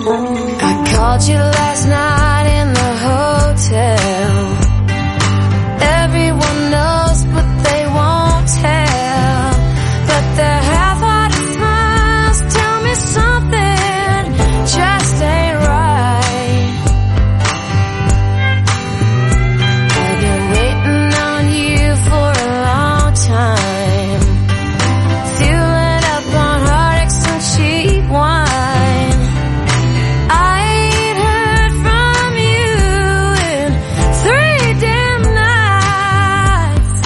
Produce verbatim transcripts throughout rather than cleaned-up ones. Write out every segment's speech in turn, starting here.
I called you last night in the hotel. Everyone knows but they won't tell. But their half-hearted smiles tell me something just ain't right. I've been waiting on you for a long time, fueling up on heartaches and cheap wine. I ain't heard from you in three damn nights.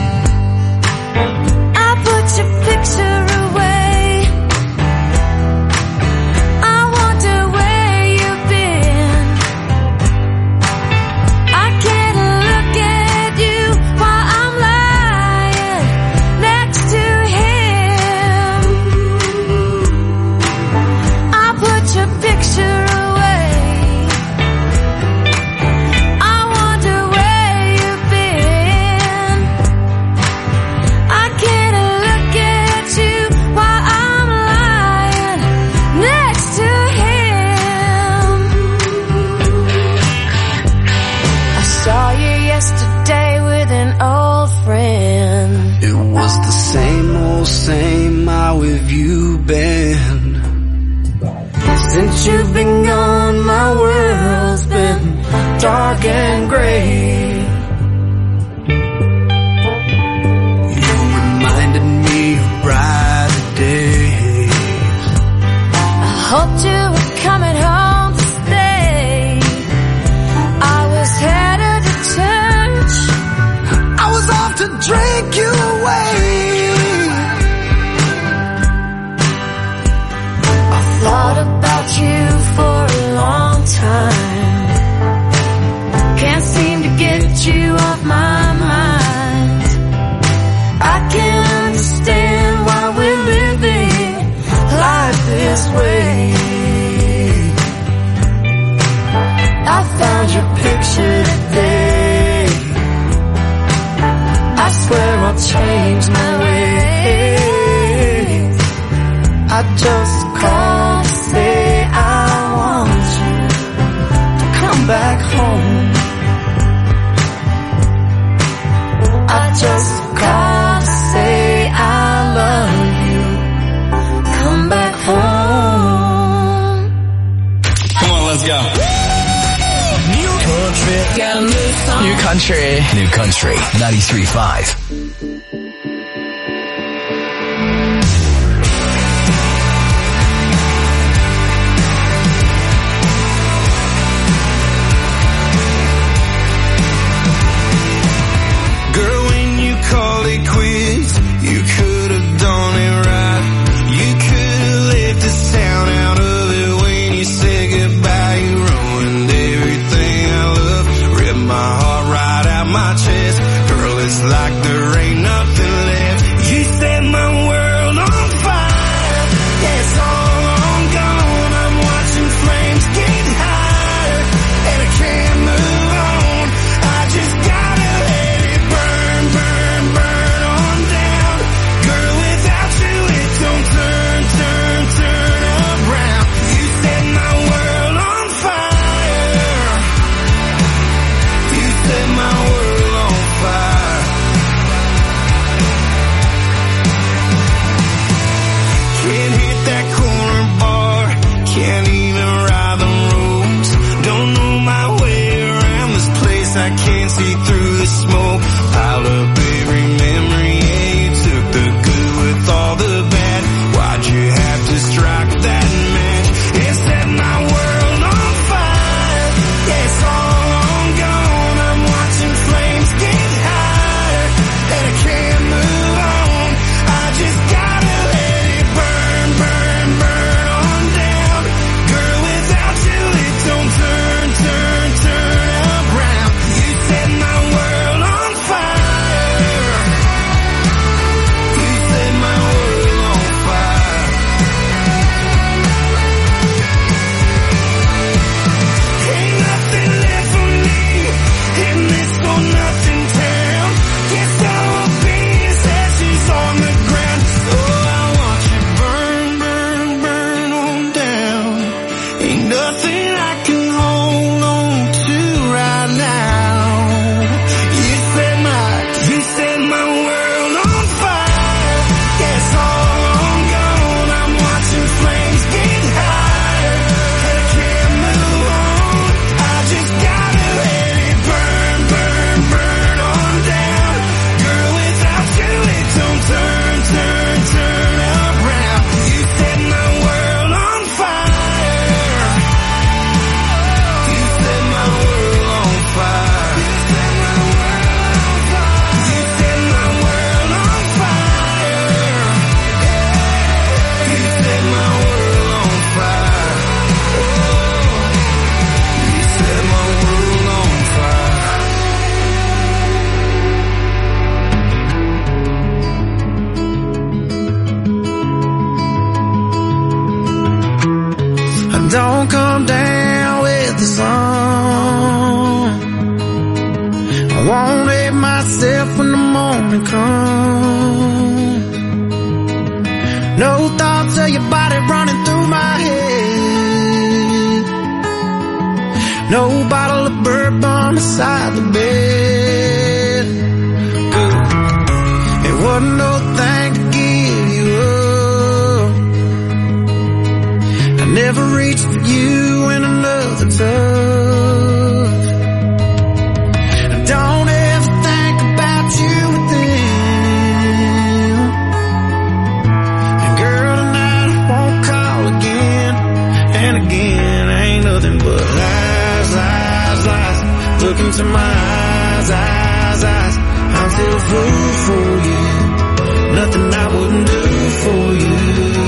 I put your picture away. I wonder where you've been. I can't look at you while I'm lying next to him. I put your picture away. I wonder where you've been. I can't look at you while I'm lying next to him. I saw you yesterday with an old friend. It was the same old same, how have you been? Since you've been gone, my world's been dark and gray. You reminded me of brighter days. I hoped you were coming home to stay. I was headed to church. I was off to drink you away. I thought about you for a long time. Can't seem to get you off my mind. I can't understand why we're living life this way. I found your picture today. I swear I'll change my ways. I just called to say I want you to come back home. I just called to say I love you. Come back home. Come on, let's go. New country. Got a new song. New country. New Country ninety-three point five. Girl, when you call it quits, you could have done it right. You could have left the sound out of it when you said goodbye. You ruined everything I love, ripped my heart right out my chest. Girl, it's like there ain't nothing left. You set my world on fire. Yeah, it's all on gone. I'm watching flames get higher, and I can't move on. I just gotta let it burn, burn, burn on down. Girl, without you it don't turn, turn, turn around. You set my world on fire. You set my world on fire. Can't hit that corner bar, can't even ride the roads. Don't know my way around this place, I can't see through the smoke. Piled up every memory, yeah, you took the good with all the bad. Why'd you have to strike that match? It set my world on fire. Yeah, it's all on gone. I'm watching flames get higher, and I can't move on. I just gotta let it burn, burn, burn on down. Girl, without you it don't turn, turn, turn around. You set my world on fire. don't come down with the sun. I won't hate myself when the morning comes. No thoughts of your body running through my head. No bottle of bourbon beside the bed. It wasn't no thing to give you up. I never reached for you in another touch. I don't ever think about you with them. And girl, tonight I won't call again. And again, ain't nothing but lies, lies, lies. Look into my eyes, eyes, eyes. I'm still a fool for you. Nothing I wouldn't do for you.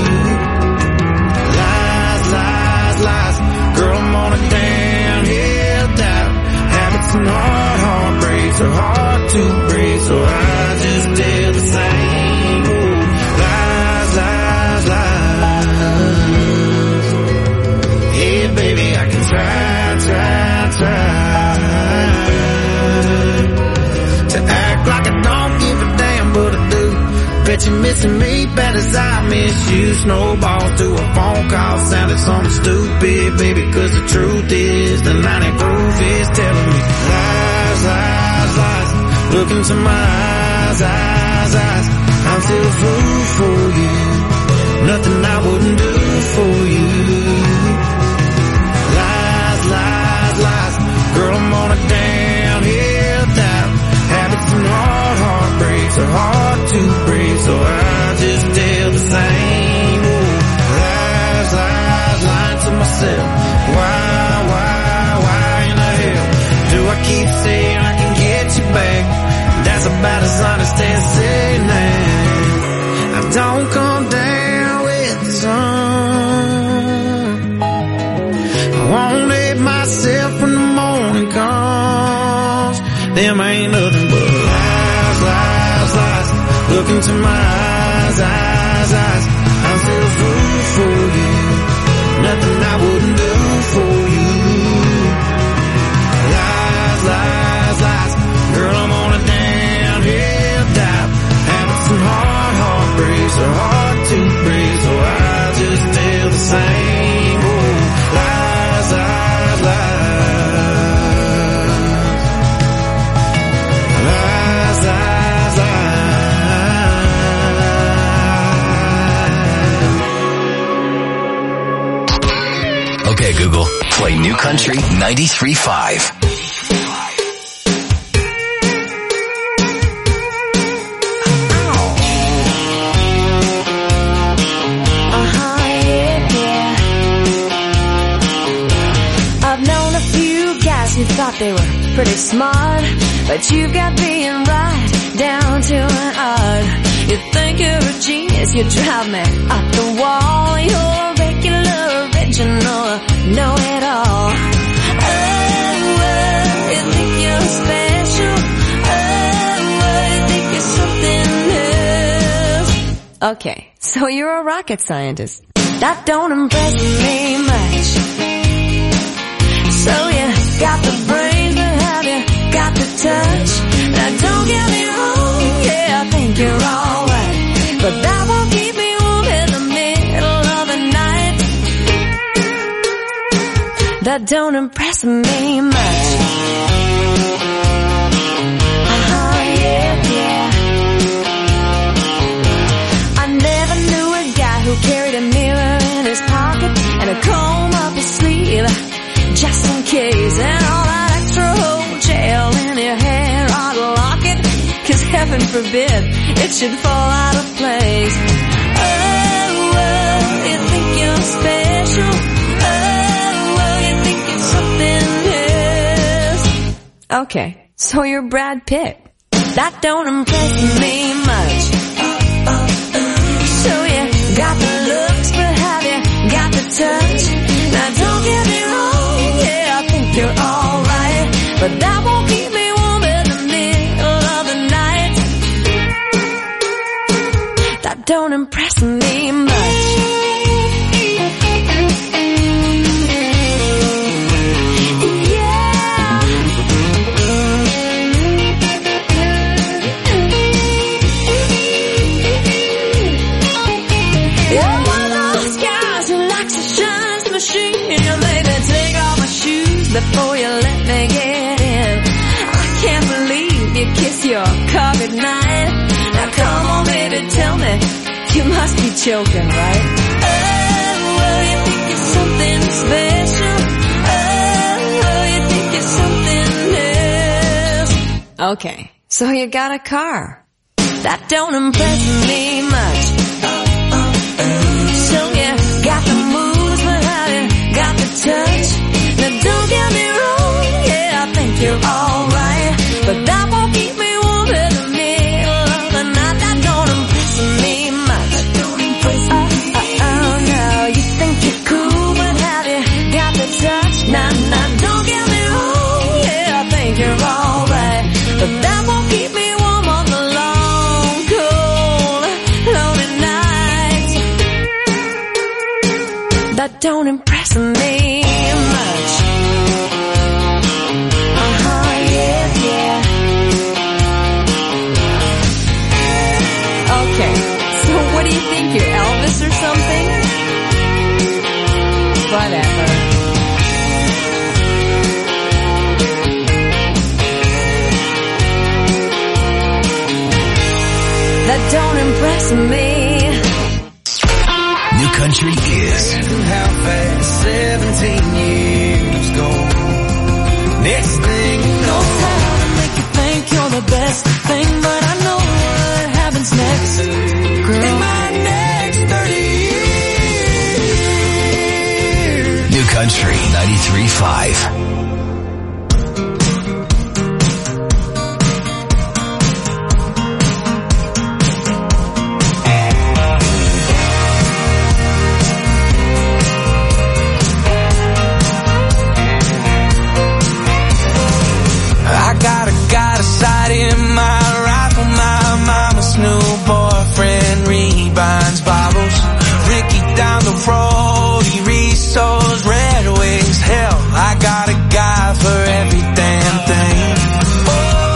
Lies, lies, lies. Girl, I'm on a downhill dive. Habits and hard heartbreaks are hard to break, so I just tell the same old lies, lies, lies. Yeah, baby, I can try, try, try to act like I don't give a damn, but I do. Bet you're missing me bad as I miss you. Snowballs to a phone call sounded something stupid, baby, cause the truth is the ninety proof is telling me lies, lies, lies. Look into my eyes, eyes, eyes. I'm still a fool for you. Nothing I wouldn't do for you. Lies, lies, lies. Girl, I'm on a downhill dive. Habits and hard heartbreaks are hard to break, so I just tell the same old lies, lies, lying to myself. Why, why, why in the hell do I keep saying I can get you back? That's about as honest as saying that I don't come down with the sun. I won't hate myself when the morning comes. Them ain't nothing but lies, lies, lies. Look into my eyes, eyes, eyes. I'm still a fool for you. Nothing I wouldn't do for you. Lies, lies, lies. Girl, I'm on a downhill dive. Habits and hard heartbreaks are hard to break, so I just tell the same old lies, lies, lies. Lies, lies, lies. Okay, Google, play New Country ninety-three point five. You thought they were pretty smart, but you've got being right down to an art. You think you're a genius, you drive me up the wall. You're a regular, original, know-it-all. Oh, oh, you think you're special. Oh, oh, you think you're something else. Okay, so you're a rocket scientist. That don't impress me much. So you got the brains, but have you got the touch? Now don't get me wrong, yeah, I think you're alright, but that won't keep me warm in the middle of the night. That don't impress me much. Uh-huh, yeah, yeah. I never knew a guy who carried a mirror in his pocket and a comb up his sleeve, just in case, and all that extra whole gel in your hair ought to lock it, cause heaven forbid it should fall out of place. Oh, oh, you think you're special. Oh, oh, you think it's something else. Okay, so you're Brad Pitt. That don't impress me much. So you got the looks, but have you got the touch? Now don't get me wrong, yeah, I think you're alright, but that won't keep me warm in the middle of the night. That don't impress me much. before you let me get in. I can't believe you kissed your car goodnight. Now come on, baby, tell me, you must be joking, right? Oh, well, you think you're something special. Oh, you think you're something else. Okay, so you got a car. That don't impress me much. So you got the moves, but have you got the touch? Now don't get me wrong, yeah, I think you're alright, but that won't keep me warm in the middle of the night. That don't impress me much. That don't impress me. Oh, oh, oh, no, you think you're cool, but have you got the touch? Nah, nah, don't get me wrong, yeah, I think you're alright, but that won't keep me warm on the long, cold, lonely nights. That don't impress me much. Uh-huh, yeah, yeah. Okay, so what do you think, you're Elvis or something? Whatever. That don't impress me. New Country is How fast seventeen years go. Next thing you know, Time to make you think you're the best thing, but I know what happens next, girl. in my next thirty years. New Country ninety-three point five. I got a, got a sight in my rifle. My mama's new boyfriend rebinds bottles. Ricky down the road, he reads those Red Wings. Hell, I got a guy for every damn thing. Oh,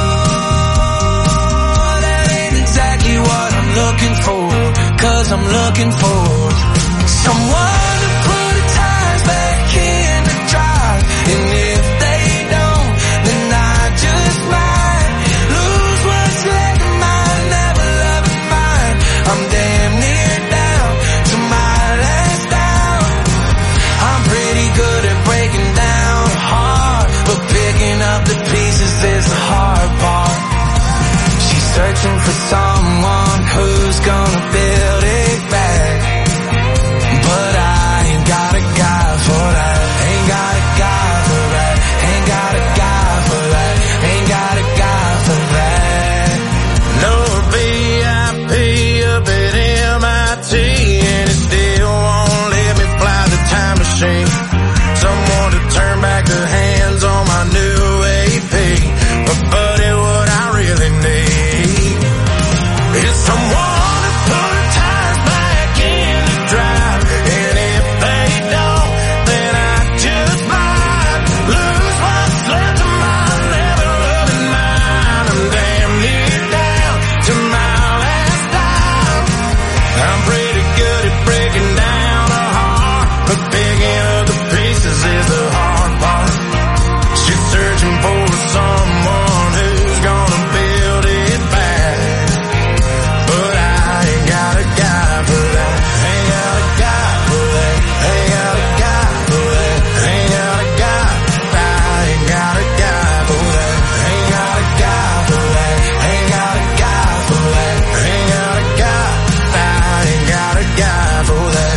that ain't exactly what I'm looking for, 'cause I'm looking for someone to put the tires back in the drive. And if they don't, then I just might lose what's left of mine, never love of mine. I'm damn near down to my last down. I'm pretty good at breaking down hard, but picking up the pieces is the hard part. She's searching for someone who's gonna build it back, but I ain't got a guy for that. Ain't got a guy for that. Ain't got a guy for that. Ain't got a guy for that. No V I P up at M I T, and it still won't let me fly the time machine. Someone to turn back the hands on my new A P. But buddy, what I really need is someone to put the tires back in the drive. And if they don't, then I just might lose what's left of my never loving mine. I'm damn near down to my last dime. I'm pretty good at breaking down a heart, but picking up the pieces is the hard part. She's searching for someone who's gonna build it back, but I ain't got a guy for that. Ain't got a guy for that. Ain't got a guy for that. Ain't got a guy. I ain't got a guy for that. Ain't got a guy for that. Ain't got a guy for that. Ain't got a guy. I ain't got a guy for that.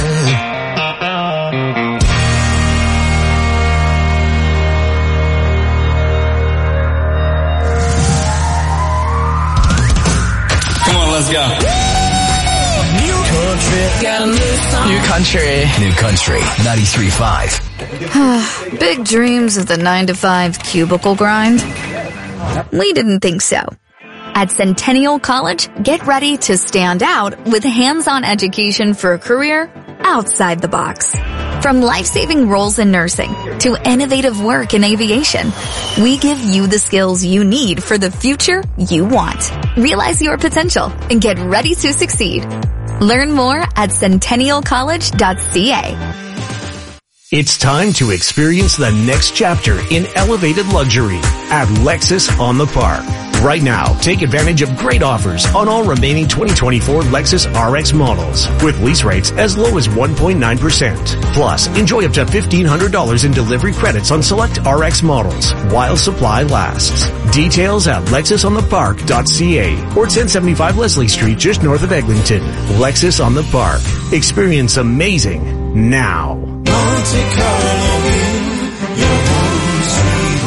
Come on, let's go. New country. Got a new song. New Country. New Country ninety-three point five. Big dreams of the nine to five cubicle grind? We didn't think so. At Centennial College, get ready to stand out with hands-on education for a career outside the box. From life-saving roles in nursing to innovative work in aviation, we give you the skills you need for the future you want. Realize your potential and get ready to succeed. Learn more at centennial college dot c a. It's time to experience the next chapter in elevated luxury at Lexus on the Park. Right now, take advantage of great offers on all remaining twenty twenty-four Lexus R X models with lease rates as low as one point nine percent. Plus, enjoy up to fifteen hundred dollars in delivery credits on select R X models while supply lasts. Details at lexus on the park dot c a or ten seventy-five Leslie Street just north of Eglinton. Lexus on the Park. Experience amazing now. Monte Carlo Inn, your home sweet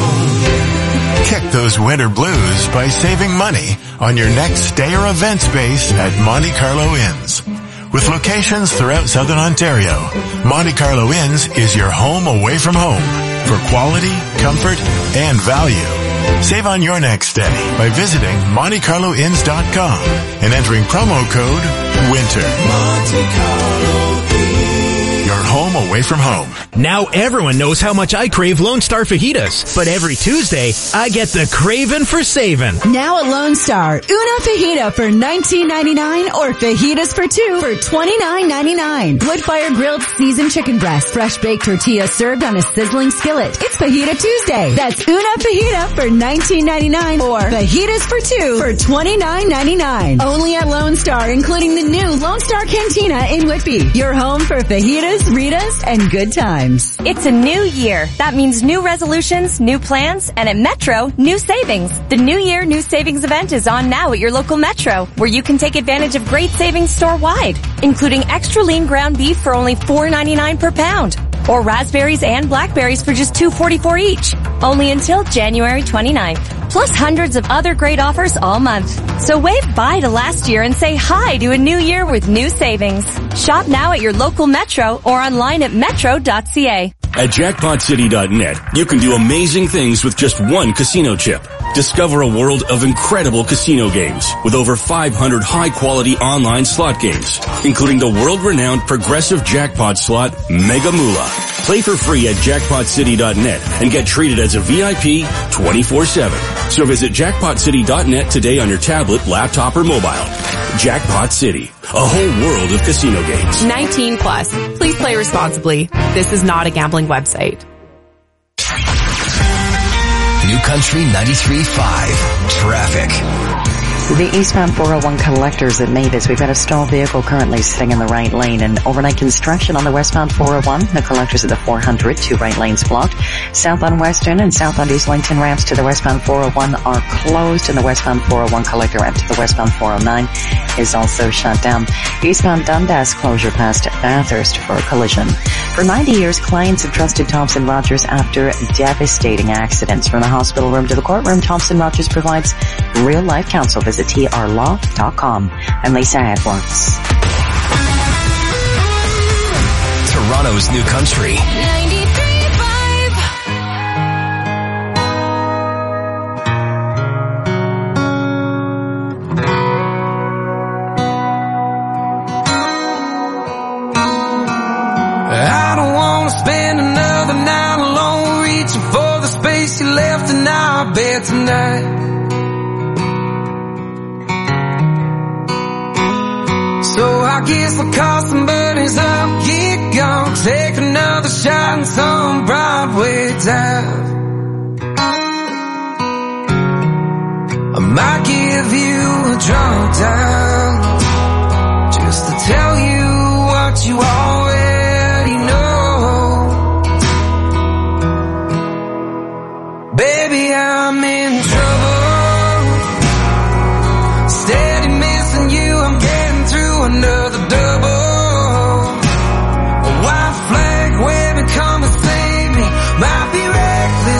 home. Kick those winter blues by saving money on your next stay or event space at Monte Carlo Inns. With locations throughout Southern Ontario, Monte Carlo Inns is your home away from home for quality, comfort, and value. Save on your next stay by visiting monte carlo inns dot com and entering promo code WINTER. Monte Carlo Inn. Your home away from home. Now everyone knows how much I crave Lone Star fajitas, but every Tuesday, I get the craving for saving. Now at Lone Star, una fajita for nineteen ninety-nine or fajitas for two for twenty-nine ninety-nine. Wood-fire grilled seasoned chicken breast, fresh baked tortillas served on a sizzling skillet. It's Fajita Tuesday. That's una fajita for nineteen ninety-nine or fajitas for two for twenty-nine ninety-nine. Only at Lone Star, including the new Lone Star Cantina in Whitby. Your home for fajitas, Ritas, and good times. It's a new year. That means new resolutions, new plans, and at Metro, new savings. The New Year New Savings event is on now at your local Metro, where you can take advantage of great savings store-wide, including extra lean ground beef for only four ninety-nine per pound, or raspberries and blackberries for just two forty-four each. Only until January twenty-ninth. Plus hundreds of other great offers all month. So wave bye to last year and say hi to a new year with new savings. Shop now at your local Metro or online at metro dot c a. At jackpot city dot net, you can do amazing things with just one casino chip. Discover a world of incredible casino games with over five hundred high-quality online slot games, including the world-renowned progressive jackpot slot Mega Moolah. Play for free at jackpot city dot net and get treated as a V I P twenty-four seven. So visit jackpot city dot net today on your tablet, laptop, or mobile. Jackpot City, a whole world of casino games. nineteen plus. Please play responsibly. This is not a gambling website. New Country ninety-three point five. Traffic. The eastbound four oh one collectors at Mavis. We've got a stalled vehicle currently sitting in the right lane, and overnight construction on the westbound four oh one. The collectors at the four hundred, two right lanes blocked. South on Western and south on Islington ramps to the westbound four oh one are closed, and the westbound four oh one collector ramp to the westbound four oh nine is also shut down. Eastbound Dundas closure past Bathurst for a collision. For ninety years, clients have trusted Thompson Rogers after devastating accidents. From the hospital room to the courtroom, Thompson Rogers provides real-life counsel. Visit T R law dot com. I'm Lisa Edwards. Toronto's New Country. ninety-three point five. I don't want to spend another night alone, reaching for the space you left in our bed tonight. So I guess I'll call some buddies up, get gone, take another shot in some Broadway dive. I might give you a drunk dial, just to tell you what you already know. Baby, I'm in trouble, steady missing you, I'm getting through another double. A white flag waving, come and save me. Might be reckless,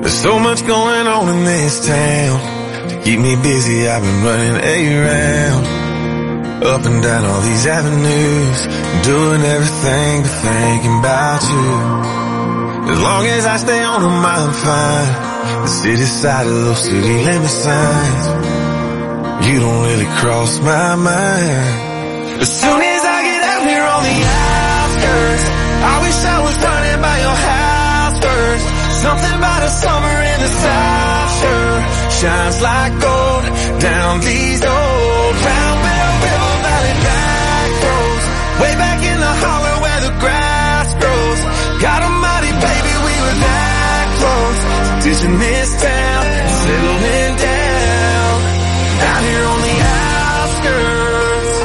There's so much going on in this town. To keep me busy, I've been running around, up and down all these avenues, doing everything but thinking about you. As long as I stay on them, I'm fine. The city side of those city limit signs, you don't really cross my mind. As soon as I get out here on the outskirts, I wish I was running by your house first. Something about a summer in the South sure shines like gold down these old Round Bell River Valley back roads, way back in the holler where the grass grows. God almighty, baby, we were that close to ditching this town, settling down out here on the outskirts.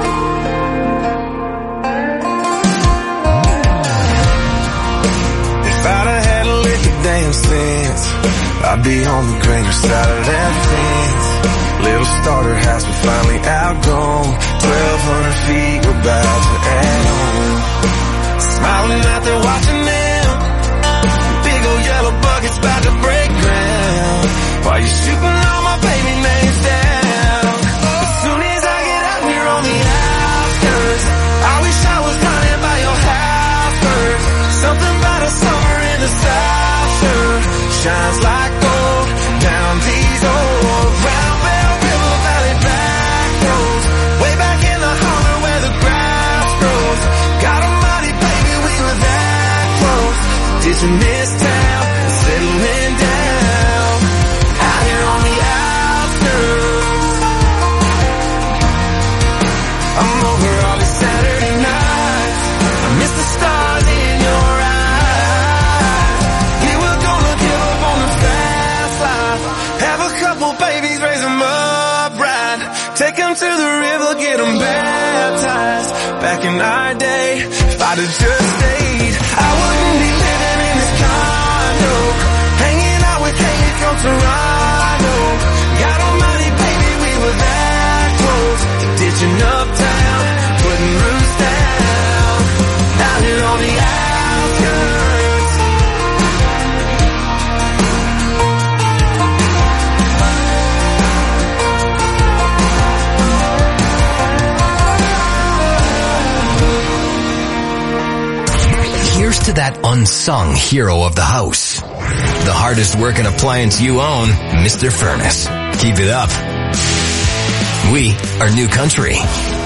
If I'd have had a lick of damn sense, I'd be on the greener side of that fence. Little starter house, we finally outgrown. Twelve hundred feet, we're about to add on. Smiling out there watching them, big old yellow buckets about to break ground, while you're shooting all my baby names down. As soon as I get out here on the outskirts, I wish I was running by your house first. Something about a summer in the South sure shines like gold down these old Round Bell River Valley back roads, way back in the holler where the grass grows. God almighty, baby, we were that close to ditching this town, settling down out here on the outskirts. I'm over all these Saturday nights, I miss the stars in your eyes. Yeah, we're gonna give up on the fast life, have a couple babies, raise them up right, take them to the river, get them baptized. Back in our day, if I'd have just stayed, I wouldn't be living in this condo, hanging out with Haley from Toronto. God almighty, baby, we were that close to ditching uptown, putting roots down out here on the outskirts. Here's to that unsung hero of the house, the hardest working appliance you own, Mister Furnace. Keep it up. We are New Country.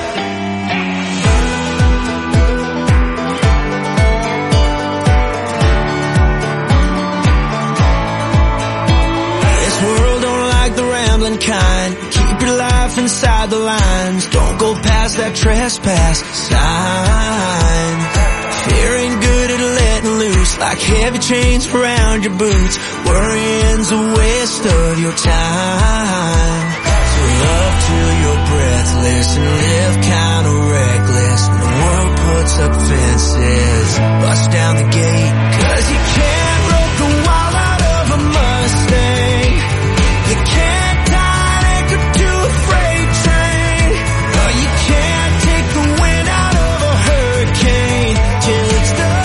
This world don't like the rambling kind. Keep your life inside the lines. Don't go past that trespass sign. Fear ain't good at letting loose, like heavy chains around your boots. Worrying's a waste of your time. So love till you're breathless and live kinda reckless. When the world puts up fences, bust down the gate, 'cause you can't rope the wild out of a Mustang. You can't tie anchor to a freight train. No, you can't take the wind out of a hurricane till it's done.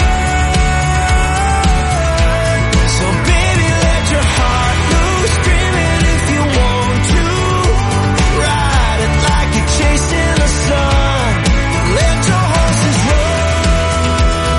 So baby, let your heart loose, scream it if you want to. Ride it like you're chasing the sun. Let your horses run.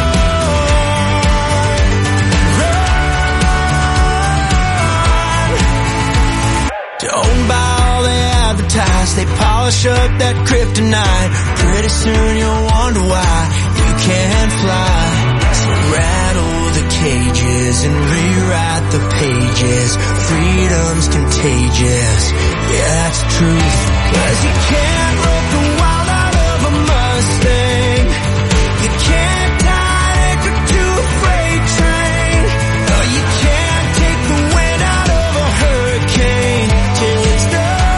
Run. Don't buy all they advertise. They polish up that kryptonite. Pretty soon you'll wonder why you can't fly. So rattle the cages and rewrite the pages. Freedom's contagious, yeah, that's the truth. 'Cause you can't rope the wild out of a Mustang. You can't tie anchor to a freight train. No, you can't take the wind out of a hurricane till it's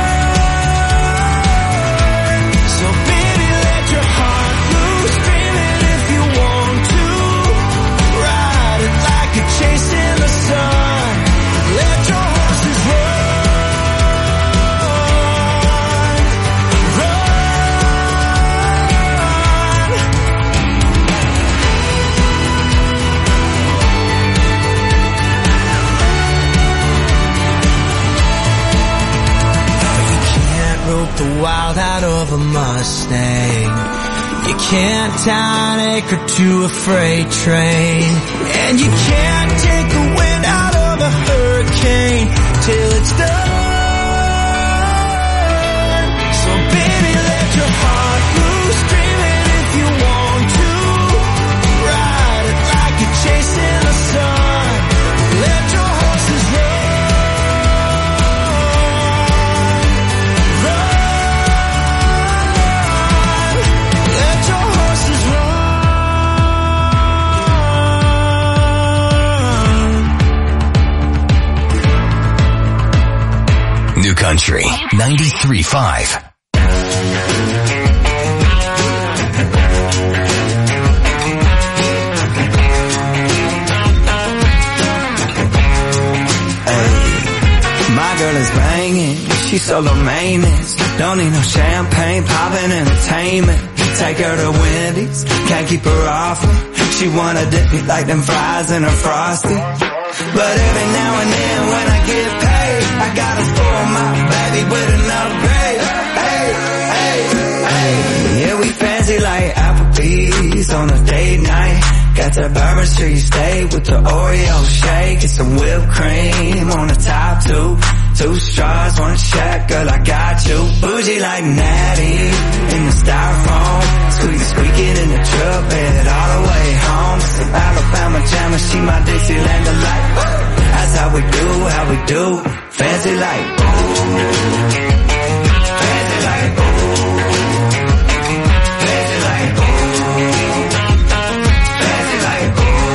done. So baby, let your heart loose, scream it if you want to. Ride it like you're chasing the sun. Let your horses run. Run. the wild out of a Mustang. You can't tie an anchor to a freight train, and you can't take the wind out of a hurricane till it's done. So baby, let your heart loose, dream it if you want to. Ride it like you're chasing the sun. Let your horses run. New Country ninety-three point five. My girl is banging, she's solo maintenance. Don't need no champagne, poppin' entertainment. Take her to Wendy's, can't keep her off me. She wanna dip me like them fries in her Frosty. But every now and then when I get paid, I gotta spoil my baby with an upgrade. Hey, hey, hey. Yeah, we fancy like Applebee's on a date night. Got that Bourbon Street steak with the Oreo shake and some whipped cream on the top two. Two straws, one check, girl, I got you. Bougie like Natty in the styrofoam. Squeak, squeaking in the truck bed all the way home. Some Alabama jammer, she my Dixieland delight. That's how we do, how we do. Fancy like, fancy like, fancy like, fancy like,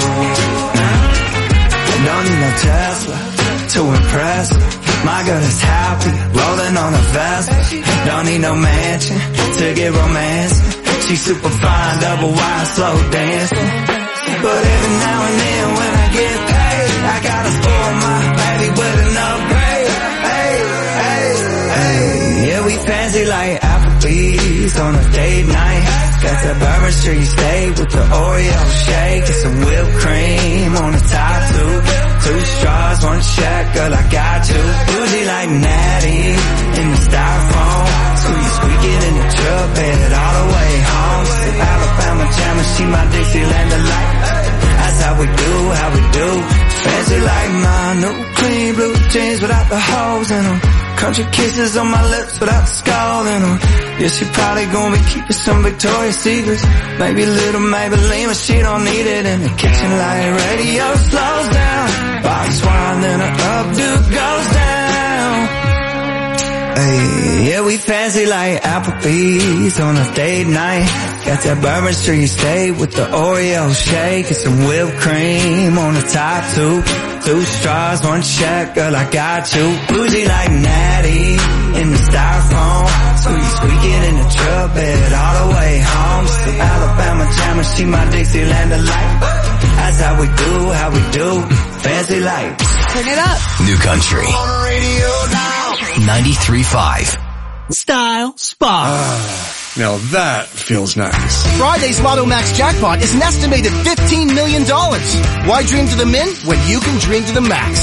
I don't need no Tesla to impress her. My girl is happy, rolling on a Vespa. Don't need no mansion to get romance. She's super fine, double wide, slow dancing. But every now and then when I get paid, I gotta spoil my baby with an upgrade. Hey, hey, hey. Yeah, we fancy like Applebee's on a date night. Got that Bourbon Street steak with the Oreo shake and some whipped cream on the top two. Two straws, one check, girl, I got you. Bougie like Natty in the styrofoam. Squeak, squeaking in the truck bed all the way home. Some Alabama jammer, she my Dixieland delight. That's how we do, how we do. Fancy like my new clean blue jeans without the holes in them. Country kisses on my lips without the skull in them. Yeah, she probably gonna be keeping some Victoria's Secrets. Maybe a little Maybelline, but she don't need it. In the kitchen like radio slows down. Box wine, then her updo goes down. Hey, yeah, we fancy like Applebee's on a date night. Got that Bourbon Street steak with the Oreo shake and some whipped cream on the top two. Two straws, one check, girl, I got you. Bougie like Natty in the styrofoam. Squeak, squeaking in the truck bed all the way home. Some Alabama jammer, she my Dixieland delight. That's how we do, how we do. Fancy like. Turn it up. New Country ninety-three point five. Style Spot. Ah, now that feels nice. Friday's Lotto Max jackpot is an estimated fifteen million dollars. Why dream to the min when you can dream to the max?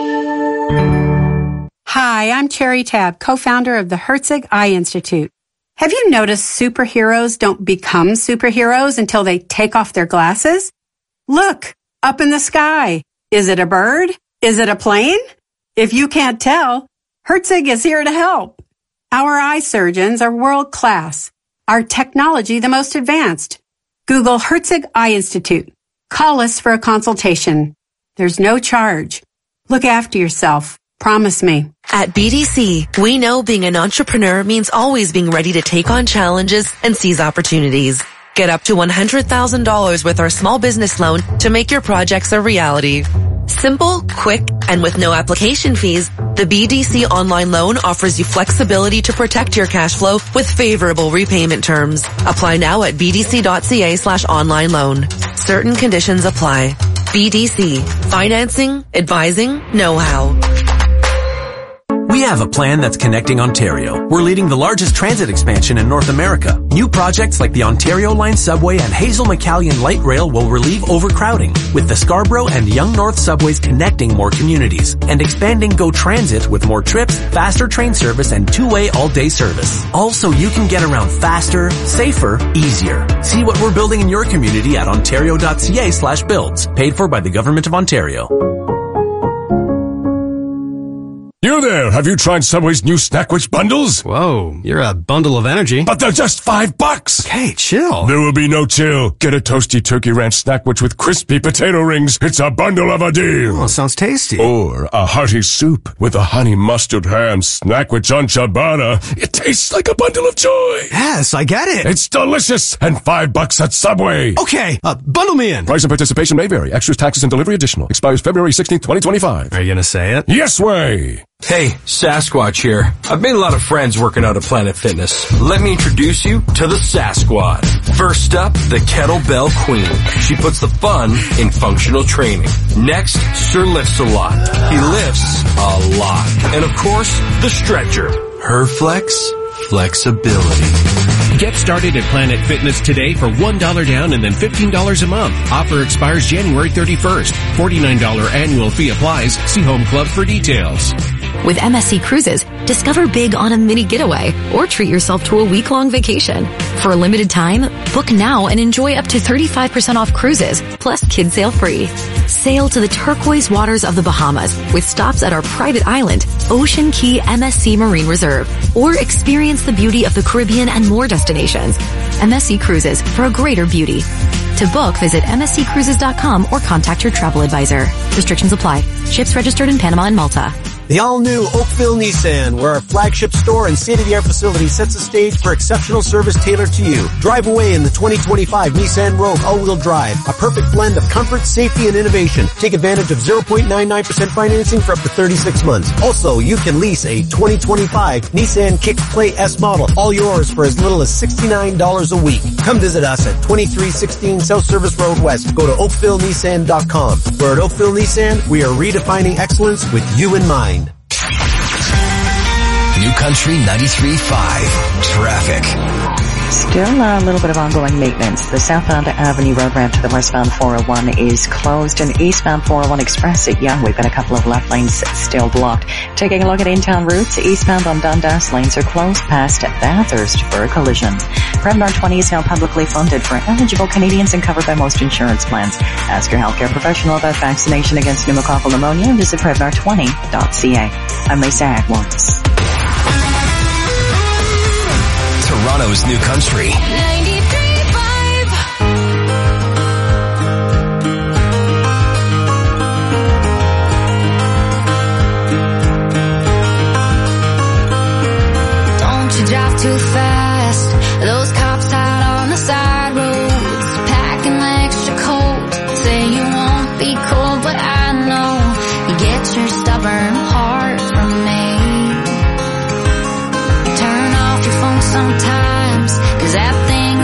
Hi, I'm Cherry Tab, co-founder of the Herzig Eye Institute. Have you noticed superheroes don't become superheroes until they take off their glasses? Look, up in the sky. Is it a bird? Is it a plane? If you can't tell, Herzig is here to help. Our eye surgeons are world class. Our technology the most advanced. Google Herzig Eye Institute. Call us for a consultation. There's no charge. Look after yourself. Promise me. At B D C, we know being an entrepreneur means always being ready to take on challenges and seize opportunities. Get up to one hundred thousand dollars with our small business loan to make your projects a reality. Simple, quick, and with no application fees, the B D C online loan offers you flexibility to protect your cash flow with favorable repayment terms. Apply now at bdc.ca slash online loan. Certain conditions apply. B D C. Financing, advising, know-how. We have a plan that's connecting Ontario. We're leading the largest transit expansion in North America. New projects like the Ontario Line Subway and Hazel McCallion Light Rail will relieve overcrowding, with the Scarborough and Young North subways connecting more communities, and expanding GO Transit with more trips, faster train service, and two-way all-day service. Also, you can get around faster, safer, easier. See what we're building in your community at ontario.ca slash builds. Paid for by the Government of Ontario. You there, have you tried Subway's new Snackwich bundles? Whoa, you're a bundle of energy. But they're just five bucks! Okay, chill. There will be no chill. Get a toasty turkey ranch Snackwich with crispy potato rings. It's a bundle of a deal. Oh, sounds tasty. Or a hearty soup with a honey mustard ham Snackwich on ciabatta. It tastes like a bundle of joy. Yes, I get it. It's delicious and five bucks at Subway. Okay, uh, bundle me in. Price and participation may vary. Extras, taxes, and delivery additional. Expires February sixteenth, twenty twenty-five. Are you gonna say it? Yes way. Hey, Sasquatch here. I've made a lot of friends working out at Planet Fitness. Let me introduce you to the Sasquad. First up, the Kettlebell Queen. She puts the fun in functional training. Next, Sir Lifts a Lot. He lifts a lot. And of course, the Stretcher. Her flex, flexibility. Get started at Planet Fitness today for one dollar down and then fifteen dollars a month. Offer expires January thirty-first. forty-nine dollars annual fee applies. See Home Club for details. With M S C Cruises, discover big on a mini getaway or treat yourself to a week-long vacation. For a limited time, book now and enjoy up to thirty-five percent off cruises, plus kids sail free. Sail to the turquoise waters of the Bahamas with stops at our private island, Ocean Key M S C Marine Reserve, or experience the beauty of the Caribbean and more destinations. M S C Cruises for a greater beauty. To book, visit m s c cruises dot com or contact your travel advisor. Restrictions apply. Ships registered in Panama and Malta. The all-new Oakville Nissan, where our flagship store and state-of-the-art facility sets the stage for exceptional service tailored to you. Drive away in the twenty twenty-five Nissan Rogue all-wheel drive, a perfect blend of comfort, safety, and innovation. Take advantage of zero point nine nine percent financing for up to thirty-six months. Also, you can lease a twenty twenty-five Nissan Kick Play S model, all yours for as little as sixty-nine dollars a week. Come visit us at twenty-three sixteen South Service Road West. Go to oakville nissan dot com. Where at Oakville Nissan, we are redefining excellence with you in mind. New Country ninety-three point five. Traffic. Still a little bit of ongoing maintenance. The southbound Avenue Road ramp to the westbound four oh one is closed, and eastbound four oh one Express at Young, we've got a couple of left lanes still blocked. Taking a look at in-town routes, eastbound on Dundas, lanes are closed past Bathurst for a collision. Prevnar twenty is now publicly funded for eligible Canadians and covered by most insurance plans. Ask your healthcare professional about vaccination against pneumococcal pneumonia and visit prevnar twenty dot c a. I'm Lisa Agwans. Toronto's New Country. ninety-three point five. Don't you drive too fast. Those cops out on the side roads, packing extra coat. Say you won't be cold, but I know you get your stubborn heart from me. Turn off your phone sometimes, 'cause that thing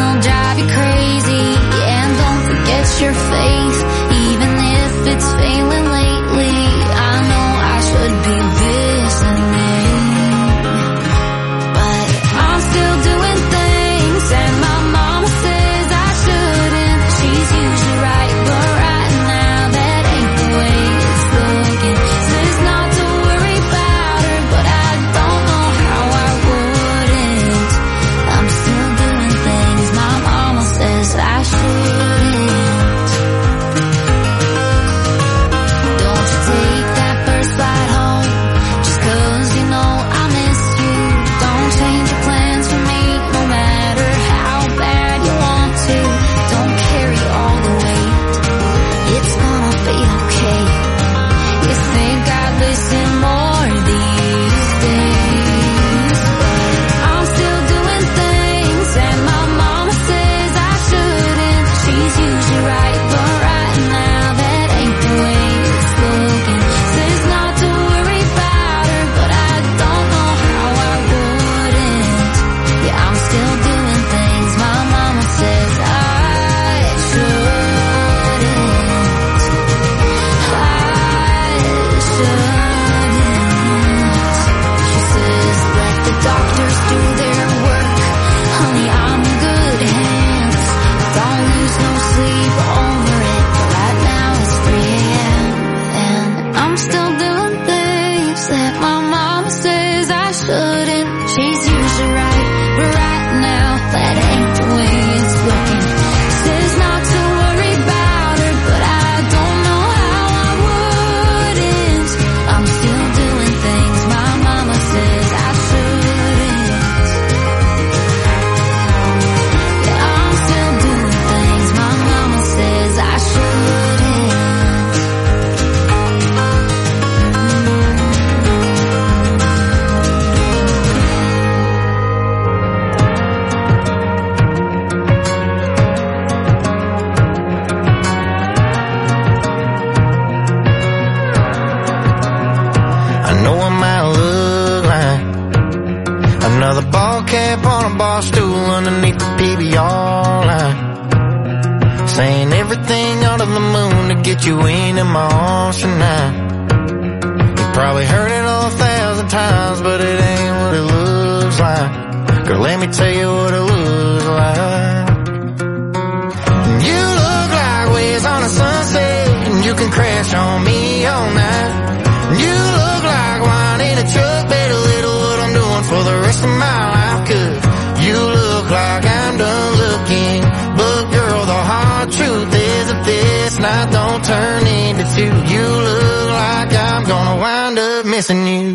put you into my arms tonight. You probably heard it all a thousand times, but it ain't what it looks like. Girl, let me tell you what it looks like. You look like waves on a sunset, and you can crash on me all night. You look like wine in a truck, better little what I'm doing for the rest of my life. Cause you look like I'm done looking, but girl, the hard truth is that this night don't turn into two. You look like I'm gonna wind up missing you.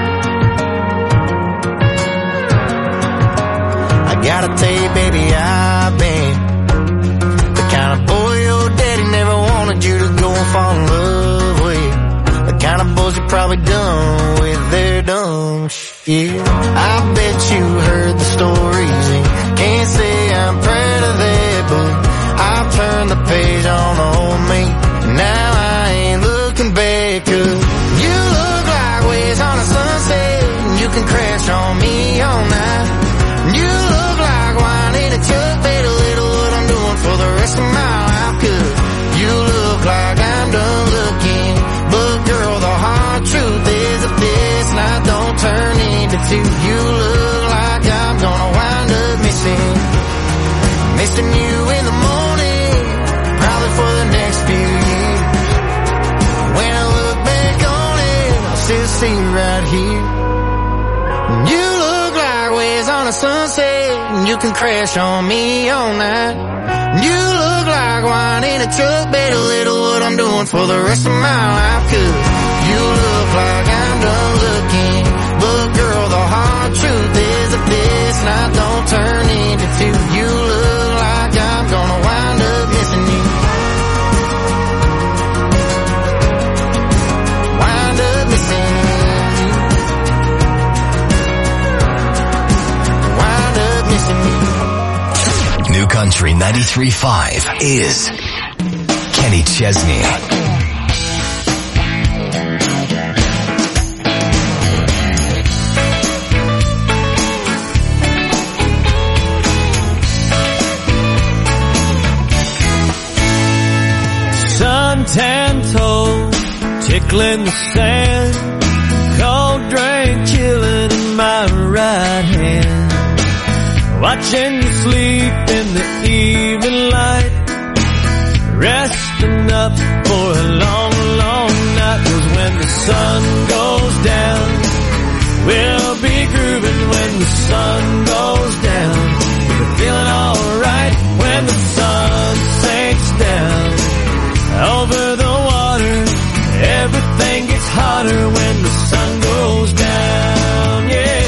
I gotta tell you, baby, I've been the kind of boy your daddy never wanted you to go and fall in love with. The kind of boys you probably done with their dumb shit. I bet you heard the stories and can't say I'm proud of that, but I've turned the page on old me, and now I ain't looking back. Cause you look like waves on a sunset, and you can crash on me all night. You look like wine in a truck, better little what I'm doing for the rest of my life. Cause you look like I'm done looking, but girl, the hard truth is that this night don't turn into two. You look like I'm gonna wind up missing, missing you in the morning, probably for the next few years. When I look back on it, I'll still see you right here. You look like waves on a sunset, and you can crash on me all night. You look like wine in a truck, better little what I'm doing for the rest of my life. Cause you look like I'm done looking, but girl, the hard truth is that this night don't turn into two. You look like I'm gonna wind up missing you. Wind up missing you. Wind up missing you. New Country ninety-three point five is Kenny Chesney. Suntan toes, tickling the sand, cold drink chilling in my right hand. Watching you sleep in the evening light, resting up for a long, long night. 'Cause when the sun goes down, we'll be grooving when the sun goes down. We're feeling alright when the sun sinks down. Over the water, everything gets hotter when the sun goes down, yeah.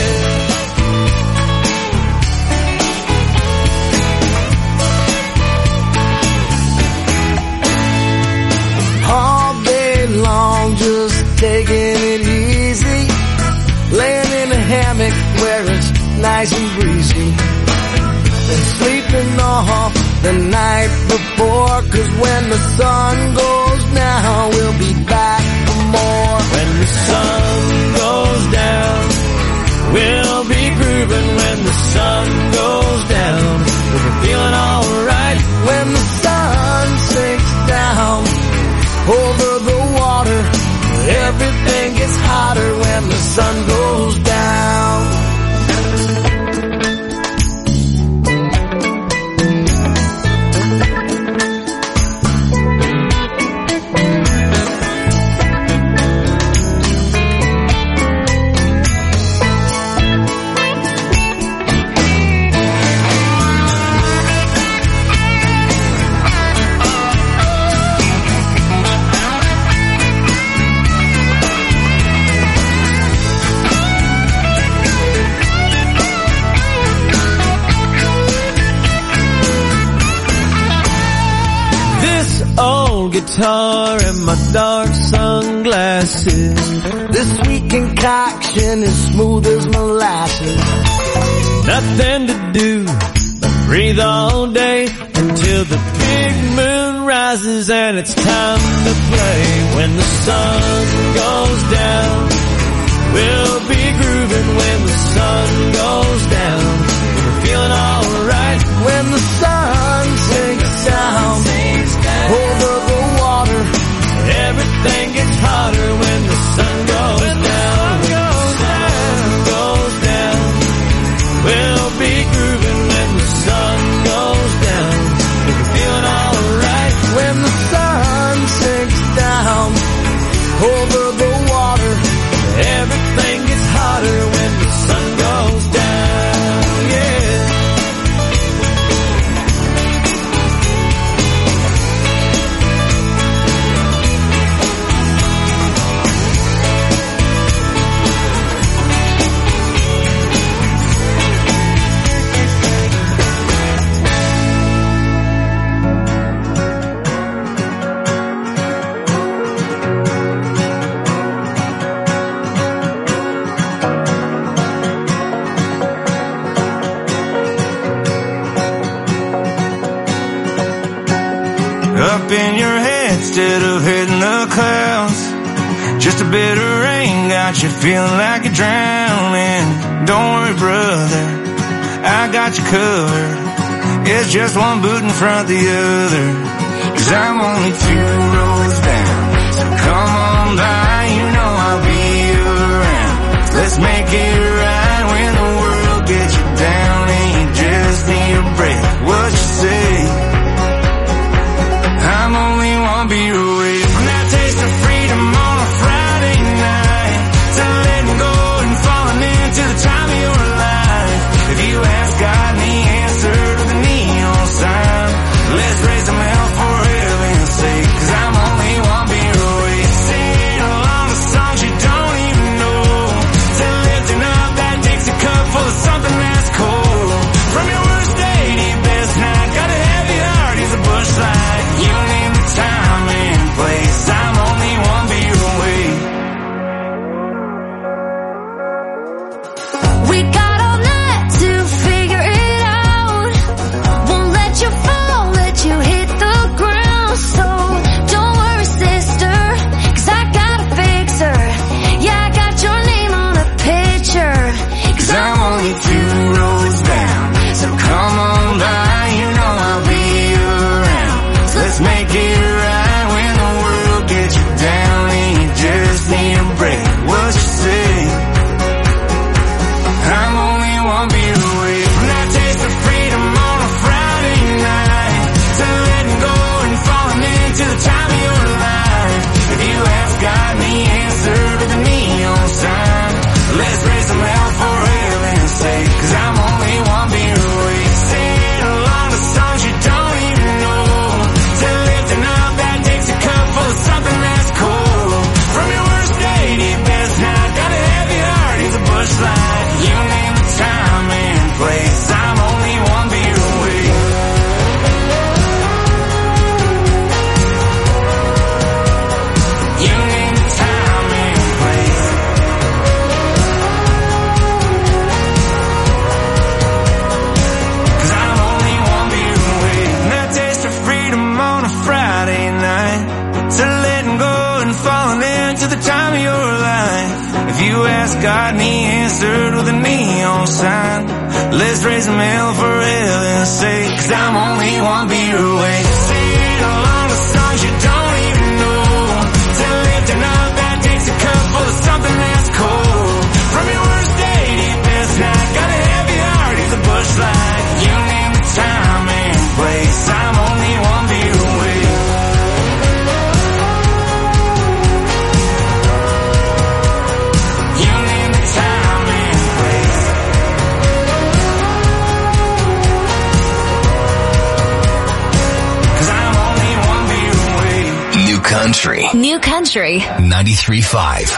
All day long, just taking it easy, laying in a hammock where it's nice and breezy, and sleeping off the night before. 'Cause when the sun goes down, we'll be back for more. When the sun goes down, we'll be grooving when the sun goes down. We're feeling alright when the sun sinks down. Over the water, everything gets hotter when the sun goes down. Guitar and my dark sunglasses. This sweet concoction is smooth as molasses. Nothing to do but breathe all day until the big moon rises and it's time to play. When the sun goes down, we'll be grooving when the sun goes down. We're feeling alright when the sun sinks down. Over the water, Just a bit of rain got you feeling like you're drowning. Don't worry, brother, I got you covered. It's just one boot in front of the other. Cause I'm only two roads down, so come on by, you know I'll be around. Let's make it right when the world gets you down and you just need a break. What you say? I'm only one beer away from that taste of freedom on a Friday night, to letting go and falling into the time of your life. If you ask God and the answer to the neon sign, let's raise them hell for heaven's sake. Cause I'm only one beer away, singing along the songs you don't even know, to lifting up that Dixie cup full of something that's cold. From your worst day to your best night, got a heavy heart, he's a bush light. You name the time and place, I'm only one beer away. We got all night to figure it out. Won't let you fall, let you hit the ground. So don't worry, sister, cause I got a fixer. Yeah, I got your name on a picture. Cause I'm only two roads down, so come on by, you know I'll be around. So let's make it right when the world gets you down and you just need a break. What you say? I'm only one beer away from that taste of freedom on a Friday night, to letting go and falling into the time of your life. If you ask God the answer to the neon sign, let's raise some hell for heaven's sake. Cause I'm only one beer away, singing along the songs you don't even know, to lifting up that Dixie cup full of something that's cold. From your worst day to your best night, got a heavy heart, he's a bush light. You name the time and place, I'm only one beer away. You name the time and place. Cause I'm only one beer away from that taste of freedom on a Friday night, to letting go and falling into the time of your life. If you ask God and he answered with a neon sign, let's raise some hell for heaven's sake. Cause I'm only one beer away, singing along the songs you don't even know, to lifting up that Dixie cup full of something that's cold. From your worst day to your best night, got a heavy heart, he's a bush light. You name the time and place, I'm only one beer away. You name the time and place. Cause I'm only one beer away. New Country New Country. ninety-three point five.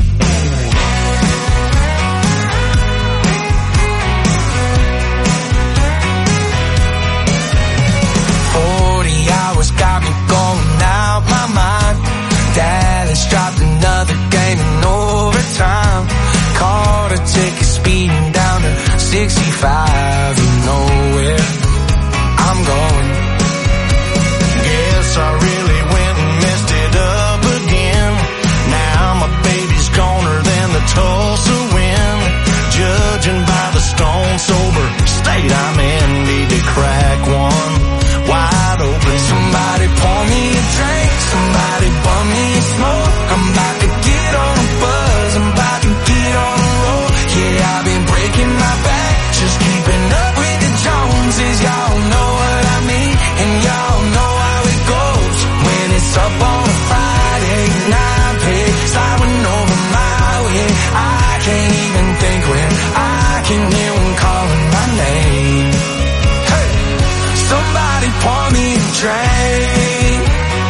forty hours got me going out my mind. Dallas dropped another game in overtime. Caught a ticket speeding down to sixty-five. You know where I'm going. Guess I really went and messed it up again. Now my baby's goner than the Tulsa wind. Judging by the stone sober state I'm in, need to crack one wide open. Somebody pour me a drink, somebody bum me a smoke. I'm about to get on a buzz, I'm about to get on a roll. Yeah, I've been breaking my back, just keeping up with the Joneses. Y'all know what I mean, and y'all know how it goes. When it's up on a Friday night, pay sliding over my way. I can't even think when I can hear one calling my name. Hey, somebody pour me a drink,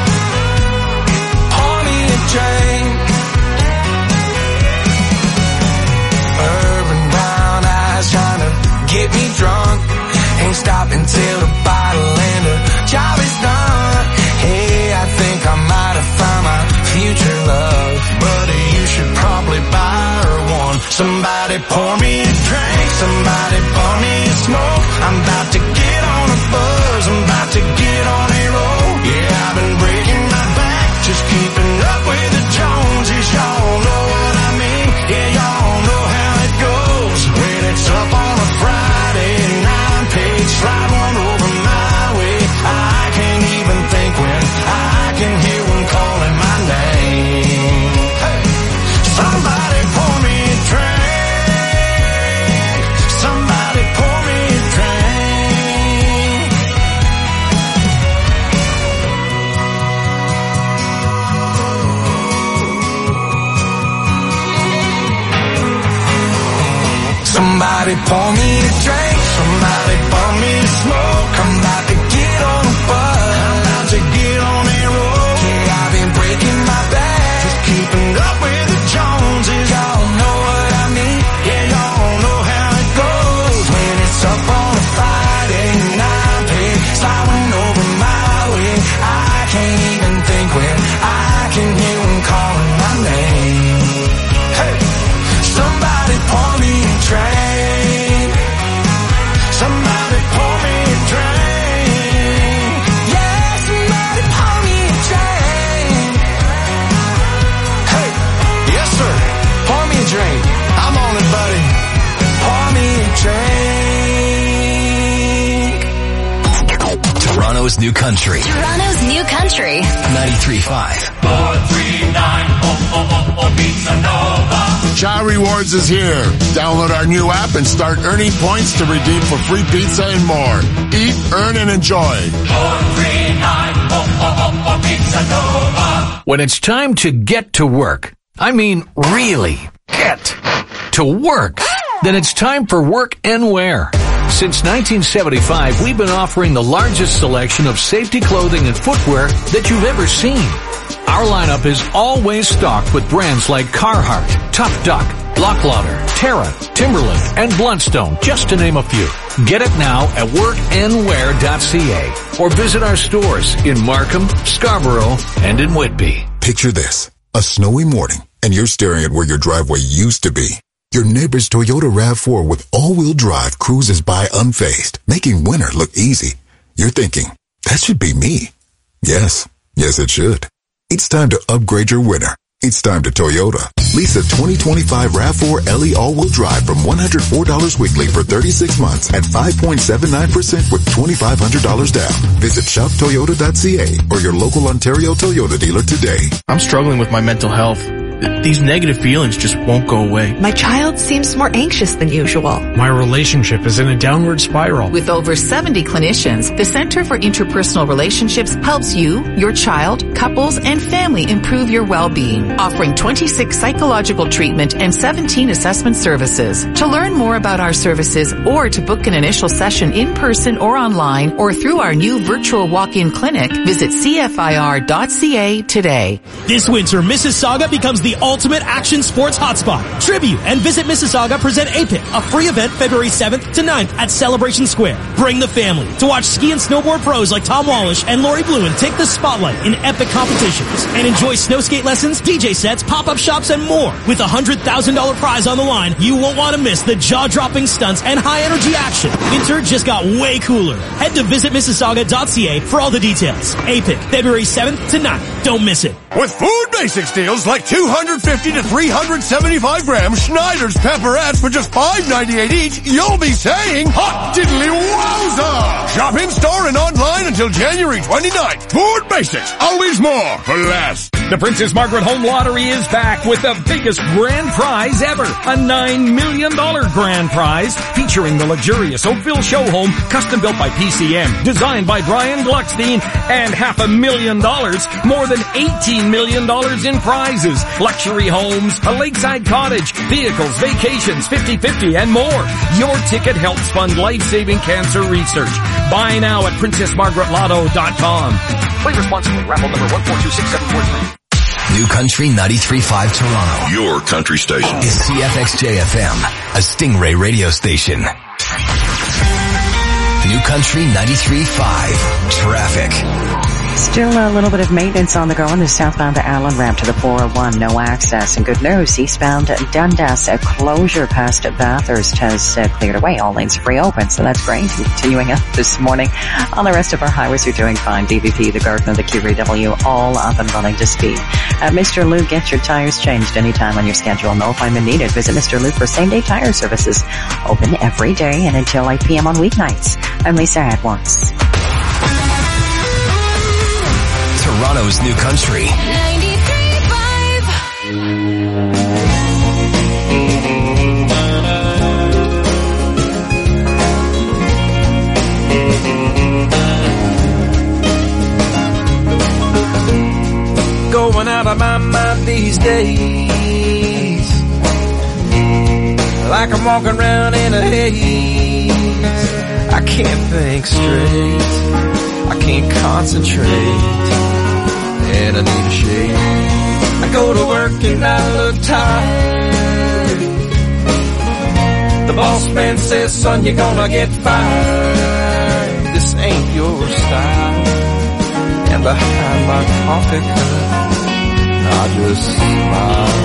pour me a drink. Urban brown eyes trying to get me drunk. Ain't stopping till the bottle and the job is done. Hey, I think I might have found my future love, buddy, you should probably buy her one. Somebody pour me a drink, somebody pour me a smoke. I'm about to get on a buzz, I'm about to get on a roll. Yeah, I've been breaking my back, just keeping up with the Joneses. Y'all Somebody pour me a drink, somebody pour me a smoke. I'm about to get on a bus, I'm about to get on that road. Yeah, I've been breaking my back, just keeping up with the Joneses. Y'all know what I mean, yeah, y'all know how it goes. When it's up on a Friday night, pay sliding over my way. I can't even think when I can hear them calling my name. Hey, somebody pour me a drink, somebody pour me a drink. Yeah, somebody pour me a drink. Hey, yes sir, pour me a drink. I'm on it, buddy. Pour me a drink. Toronto's new country. Toronto's new country. ninety-three point five. four three nine, oh, oh, oh, oh, Pizza Nova. Chow Rewards is here. Download our new app and start earning points to redeem for free pizza and more. Eat, earn, and enjoy. four three nine, oh, oh, oh, oh, Pizza Nova. When it's time to get to work, I mean really get to work, then it's time for Work and Wear. Since nineteen seventy-five, we've been offering the largest selection of safety clothing and footwear that you've ever seen. Our lineup is always stocked with brands like Carhartt, Tough Duck, Locklauder, Terra, Timberland, and Bluntstone, just to name a few. Get it now at work and wear dot c a or visit our stores in Markham, Scarborough, and in Whitby. Picture this, a snowy morning, and you're staring at where your driveway used to be. Your neighbor's Toyota RAV four with all-wheel drive cruises by unfazed, making winter look easy. You're thinking, that should be me. Yes, yes it should. It's time to upgrade your winter. It's time to Toyota. Lease a twenty twenty-five RAV four L E all-wheel drive from one hundred four dollars weekly for thirty-six months at five point seven nine percent with twenty-five hundred dollars down. Visit shop toyota dot c a or your local Ontario Toyota dealer today. I'm struggling with my mental health. These negative feelings just won't go away. My child seems more anxious than usual. My relationship is in a downward spiral. With over seventy clinicians, the Center for Interpersonal Relationships helps you, your child, couples, and family improve your well-being, offering twenty-six psychological treatment and seventeen assessment services. To learn more about our services or to book an initial session in person or online or through our new virtual walk-in clinic, visit c f i r dot c a today. This winter, Mississauga becomes the ultimate action sports hotspot. Tribute and Visit Mississauga present A P I C, a free event February seventh to ninth at Celebration Square. Bring the family to watch ski and snowboard pros like Tom Wallish and Lori Bluen take the spotlight in epic competitions and enjoy snow skate lessons, D J sets, pop-up shops, and more. With a one hundred thousand dollars prize on the line, you won't want to miss the jaw-dropping stunts and high-energy action. Winter just got way cooler. Head to visit mississauga dot c a for all the details. A P I C, February seventh to ninth. Don't miss it. With Food Basics deals like two hundred fifty to three hundred seventy-five gram Schneider's pepperettes for just five ninety-eight each, you'll be saying, hot diddly wowza! Shop in store and online until January twenty-ninth. Food Basics, always more for less. The Princess Margaret Home Lottery is back with the biggest grand prize ever. A nine million dollars grand prize featuring the luxurious Oakville show home, custom built by P C M, designed by Brian Gluckstein, and half a million dollars, more than eighteen million dollars in prizes, luxury homes, a lakeside cottage, vehicles, vacations, fifty-fifty, and more. Your ticket helps fund life-saving cancer research. Buy now at princess margaret lotto dot com. Play responsibly. Raffle number one four two six seven four three. New Country ninety-three point five Toronto. Your country station. Is C F X J F M, a Stingray radio station. New Country ninety-three point five. Traffic. Still a little bit of maintenance on the go on the southbound to Allen ramp to the four oh one. No access. And good news, eastbound Dundas, a closure past Bathurst has uh, cleared away. All lanes reopened, so that's great. Continuing up this morning on the rest of our highways, you're doing fine. D V P, the Gardner, the Q R W, all up and running to speed. Uh, Mister Lou, get your tires changed anytime on your schedule. No appointment needed. Visit Mister Lou for same-day tire services. Open every day and until eight p.m. on weeknights. I'm Lisa Edwards. Toronto's New Country. ninety-three point five. Going out of my mind these days. like I'm walking around in a haze. I can't think straight, I can't concentrate, and I need a shave. I go to work and I look tired. The boss man says, son, you're gonna get fired. This ain't your style. And behind my coffee cup, I just smile.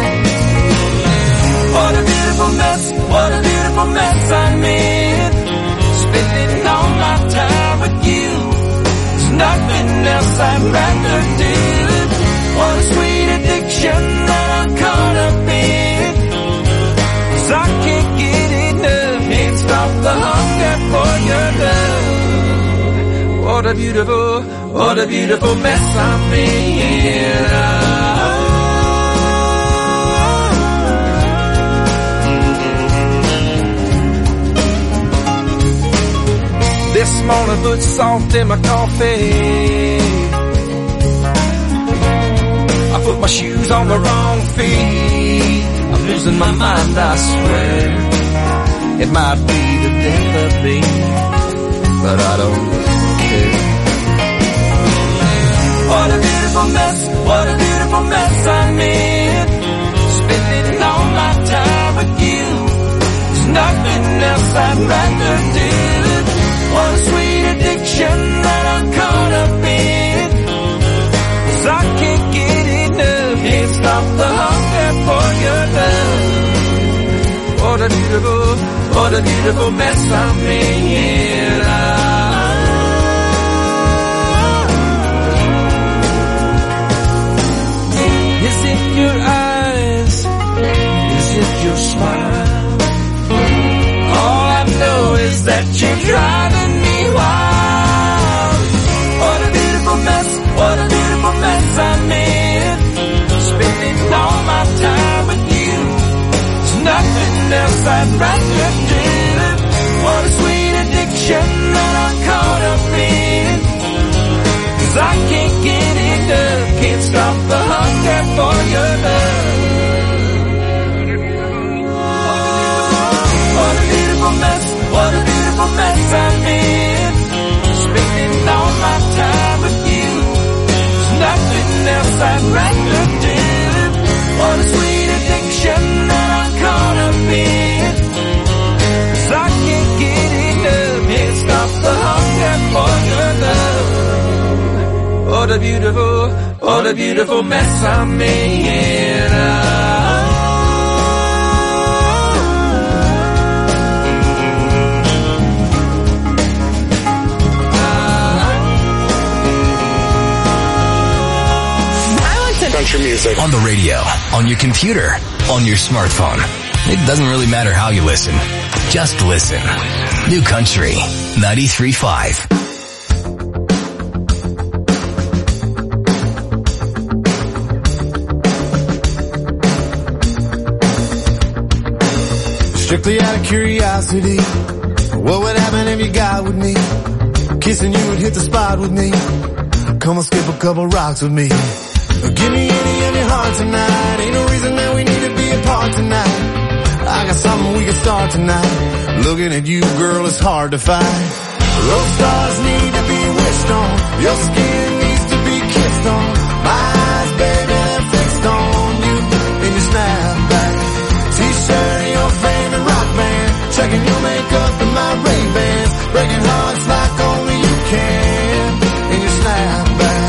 What a beautiful mess, what a beautiful mess I'm in. Spending all my time with you. There's nothing else I'd rather do. What a sweet addiction that I'm caught up in. 'Cause I can't get enough, can't stop the hunger for your love. What a beautiful, what a beautiful mess I'm in. This morning put salt in my coffee. I put my shoes on the wrong feet. I'm losing my mind, I swear. It might be the death of me, but I don't care. What a beautiful mess, what a beautiful mess I'm in. Spending all my time with you. There's nothing else I'd rather do. What a sweet addiction that I'm caught up in. 'Cause I can't get enough, can't stop the hunger for your love. What a beautiful, what a beautiful mess I'm in. Is it your eyes? Is it your smile? All I know is that you're driving me wild. What a beautiful mess, what a beautiful mess I'm in. Spending all my time with you. There's nothing else I'd rather do. What a sweet addiction that I'm caught up in. 'Cause I can't get enough, can't stop the hunger for your love. What a beautiful mess, what a beautiful mess I'm in. Spending all my time with you. There's nothing else I'd rather do. What a sweet addiction that I'm caught up in. 'Cause I can't get enough, can't stop the hunger for your love. What a beautiful, what a beautiful mess I'm in. Country music. On the radio, on your computer, on your smartphone. It doesn't really matter how you listen. Just listen. New Country ninety-three point five. Strictly out of curiosity, what would happen if you got with me? Kissing you would hit the spot with me. Come on, skip a couple rocks with me. Give me any of your heart tonight. Ain't no reason that we need to be apart tonight. I got something we can start tonight. Looking at you, girl, it's hard to find. Those stars need to be wished on. Your skin needs to be kissed on. My eyes, baby, they're fixed on you in your snapback. T-shirt and your favorite rock band. Checking your makeup and my Ray-Bans. Breaking hearts like only you can in your snapback.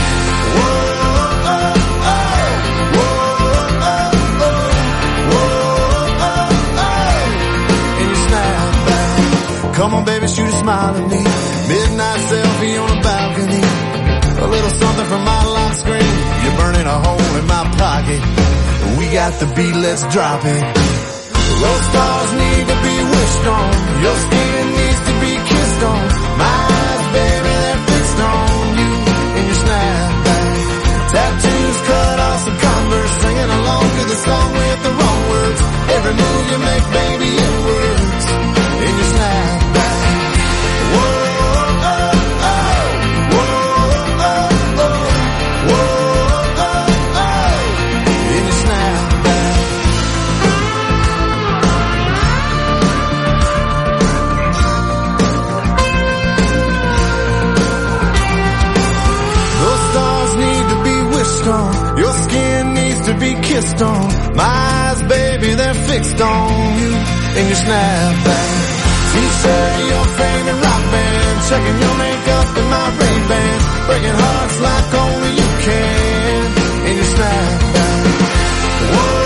Come on, baby, shoot a smile at me. Midnight selfie on a balcony. A little something from my lock screen. You're burning a hole in my pocket. We got the beat, let's drop it. Those stars need to be wished on. Your skin needs to be kissed on. My eyes, baby, they're fixed on you in your snapback. Tattoos cut off some Converse. Singing along to the song with the wrong words. Every move you make, baby, it works in your snapback. be kissed on. My eyes, baby, they're fixed on you and your snapback. T-shirt, your favorite rock band, checking your makeup in my Ray-Ban, breaking hearts like only you can in your snapback. Whoa.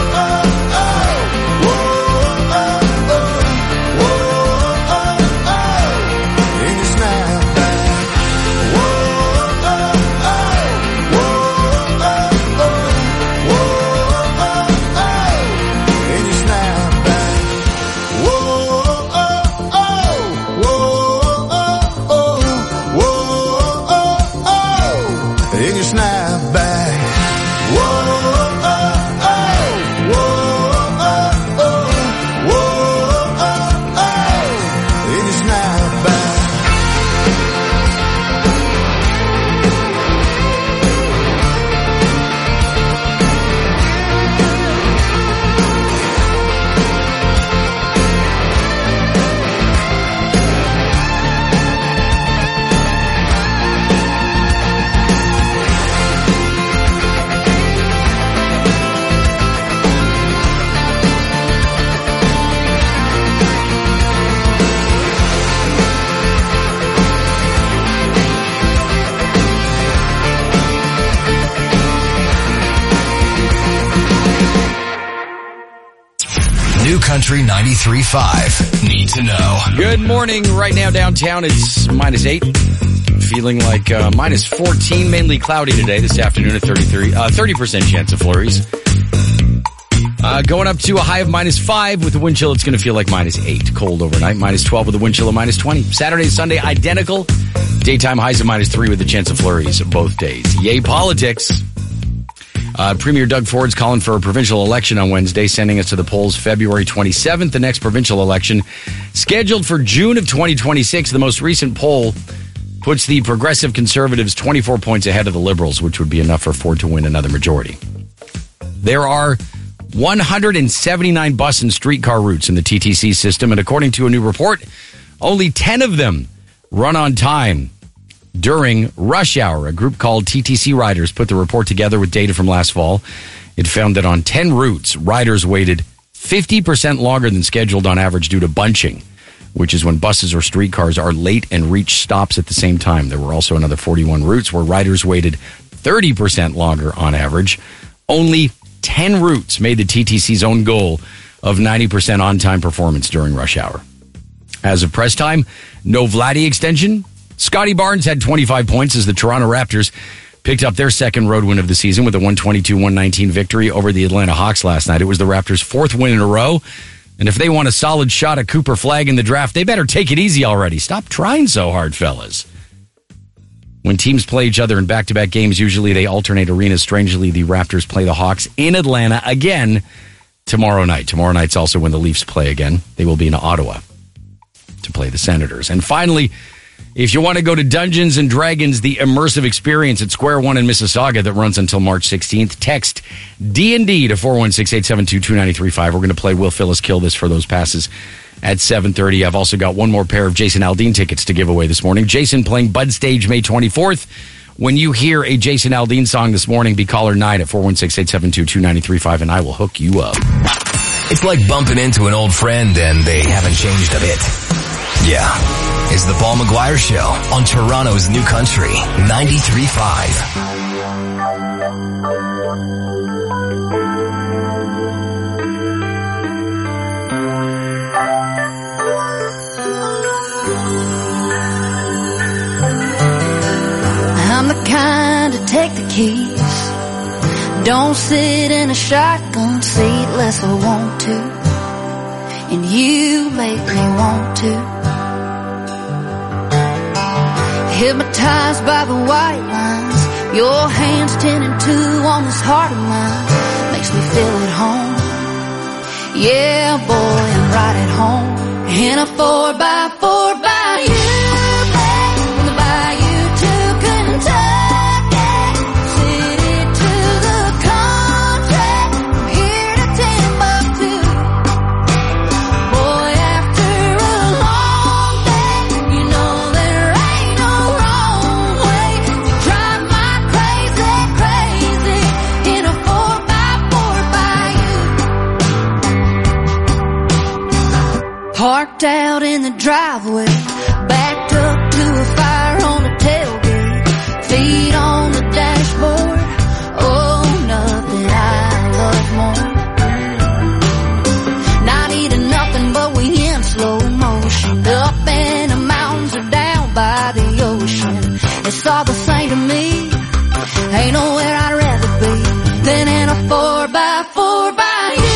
Country ninety-three point five. Need to know. Good morning. Right now downtown it's minus eight. Feeling like uh, minus fourteen, mainly cloudy today. This afternoon at thirty-three, uh, thirty percent chance of flurries. Uh, going up to a high of minus five with the wind chill. It's going to feel like minus eight. Cold overnight. Minus twelve with the wind chill of minus twenty. Saturday and Sunday identical. Daytime highs of minus three with the chance of flurries both days. Yay politics. Uh, Premier Doug Ford's calling for a provincial election on Wednesday, sending us to the polls February twenty-seventh. The next provincial election scheduled for June of twenty twenty-six. The most recent poll puts the Progressive Conservatives twenty-four points ahead of the Liberals, which would be enough for Ford to win another majority. There are one hundred seventy-nine bus and streetcar routes in the T T C system, and according to a new report, only ten of them run on time during rush hour. A group called T T C Riders put the report together with data from last fall. It found that on ten routes, riders waited fifty percent longer than scheduled on average due to bunching, which is when buses or streetcars are late and reach stops at the same time. There were also another forty-one routes where riders waited thirty percent longer on average. Only ten routes made the T T C's own goal of ninety percent on-time performance during rush hour. As of press time, no Vladdy extension. Scotty Barnes had twenty-five points as the Toronto Raptors picked up their second road win of the season with a one twenty-two one nineteen victory over the Atlanta Hawks last night. It was the Raptors' fourth win in a row. And if they want a solid shot at Cooper Flagg in the draft, they better take it easy already. Stop trying so hard, fellas. When teams play each other in back-to-back games, usually they alternate arenas. Strangely, the Raptors play the Hawks in Atlanta again tomorrow night. Tomorrow night's also when the Leafs play again. They will be in Ottawa to play the Senators. And finally, if you want to go to Dungeons and Dragons, the immersive experience at Square One in Mississauga that runs until March sixteenth, text D and D to four one six, eight seven two, two nine three five. We're going to play Will Phyllis Kill This for those passes at seven thirty. I've also got one more pair of Jason Aldean tickets to give away this morning. Jason playing Bud Stage May twenty-fourth. When you hear a Jason Aldean song this morning, be caller nine at four one six, eight seven two, two nine three five, and I will hook you up. It's like bumping into an old friend and they haven't changed a bit. Yeah. It's the Paul McGuire Show on Toronto's New Country ninety-three point five. I'm the kind to take the keys, don't sit in a shotgun seat unless I want to, and you make me want to. Hypnotized by the white lines, your hands ten and two on this heart of mine, makes me feel at home. Yeah, boy, I'm right at home in a four by four by you. Four by driveway, backed up to a fire on a tailgate, feet on the dashboard. Oh, nothing I love more. Not eating nothing, but we in slow motion, up in the mountains or down by the ocean. It's all the same to me. Ain't nowhere I'd rather be than in a four by four by you.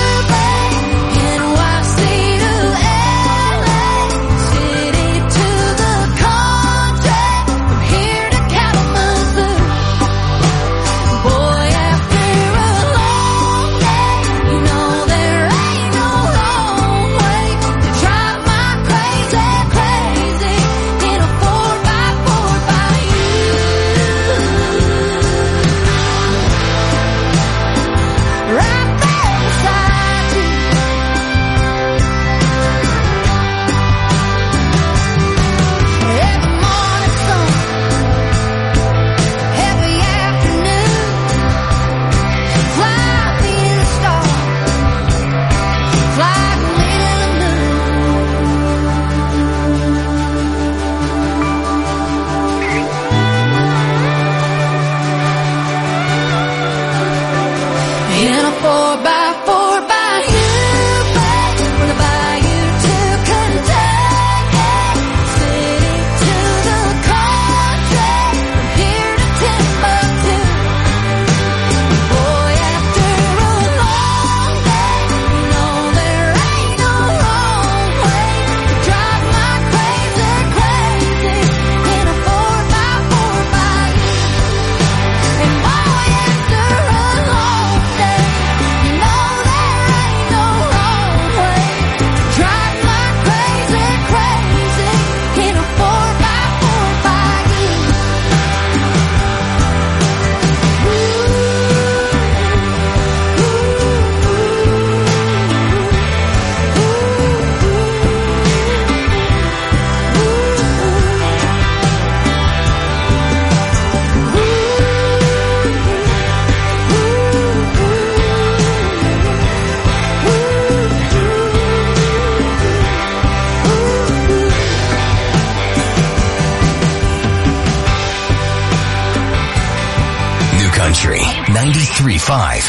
ninety-three point five.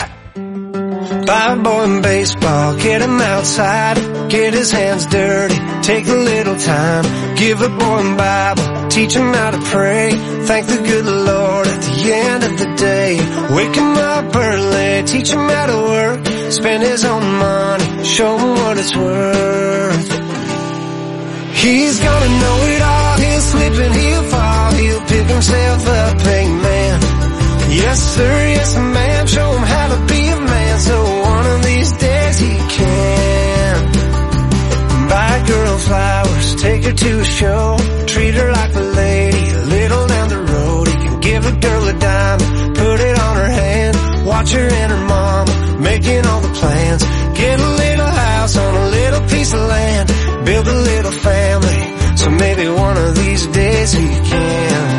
Buy a boy in baseball, get him outside, get his hands dirty, take a little time, give a boy a Bible, teach him how to pray, thank the good Lord at the end of the day, wake him up early, teach him how to work, spend his own money, show him what it's worth. He's gonna know it all, he'll slip and he'll fall, he'll pick himself up, amen. Yes sir, yes ma'am, show him how to be a man, so one of these days he can. Buy a girl flowers, take her to a show, treat her like a lady, a little down the road. He can give a girl a diamond, put it on her hand, watch her and her mama, making all the plans. Get a little house on a little piece of land, build a little family, so maybe one of these days he can.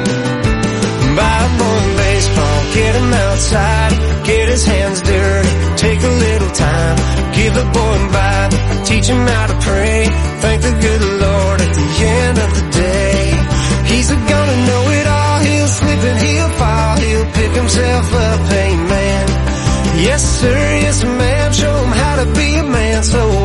Buy a boy in baseball, get him outside, get his hands dirty, take a little time, give a boy a Bible, teach him how to pray, thank the good Lord at the end of the day. He's gonna know it all, he'll slip and he'll fall, he'll pick himself up, amen. Yes sir, yes ma'am, show him how to be a man, so